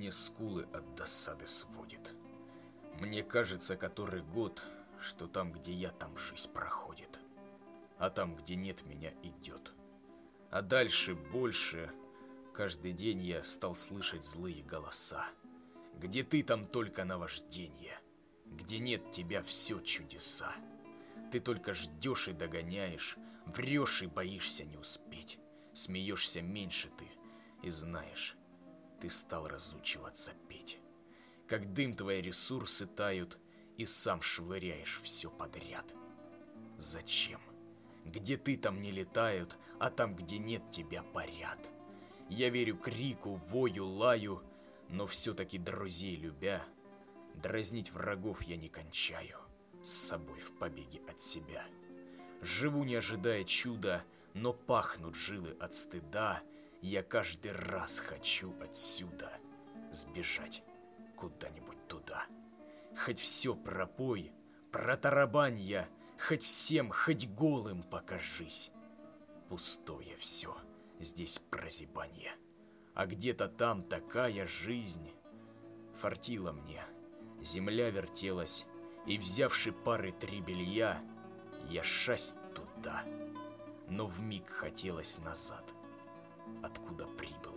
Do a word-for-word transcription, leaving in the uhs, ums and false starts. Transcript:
мне скулы от досады сводит. Мне кажется, который год, что там, где я, там жизнь проходит, а там, где нет, меня идет. А дальше больше, каждый день я стал слышать злые голоса. Где ты, там только наваждение, где нет тебя, все чудеса. Ты только ждешь и догоняешь, врешь и боишься не успеть. Смеешься меньше ты и знаешь, ты стал разучиваться петь. Как дым твои ресурсы тают, и сам швыряешь все подряд. Зачем? Где ты, там не летают, а там, где нет тебя, парят. Я верю крику, вою, лаю, но все-таки друзей любя, дразнить врагов я не кончаю, с собой в побеге от себя. Живу, не ожидая чуда, но пахнут жилы от стыда. Я каждый раз хочу отсюда сбежать куда-нибудь туда. Хоть все пропой, протарабань я, хоть всем, хоть голым покажись. Пустое все, здесь прозябанье, а где-то там такая жизнь. Фартило мне, земля вертелась, и, взявши пары три белья, я шасть туда, но вмиг хотелось назад, откуда прибыл